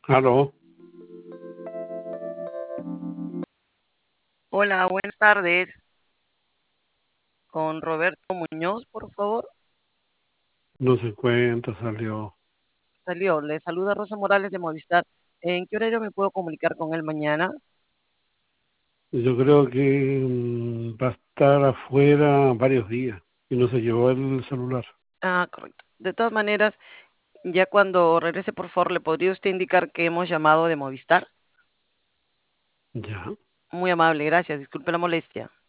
Aló, Hola, buenas tardes. Con Roberto Muñoz, por favor. no se encuentra, salió. Salió. Le saluda Rosa Morales de Movistar. ¿En qué horario me puedo comunicar con él mañana? Yo creo que va a estar afuera varios días y no se llevó el celular. Ah, correcto. De todas maneras, ya cuando regrese, por favor, ¿le podría usted indicar que hemos llamado de Movistar? Ya, Muy amable, gracias. Disculpe la molestia.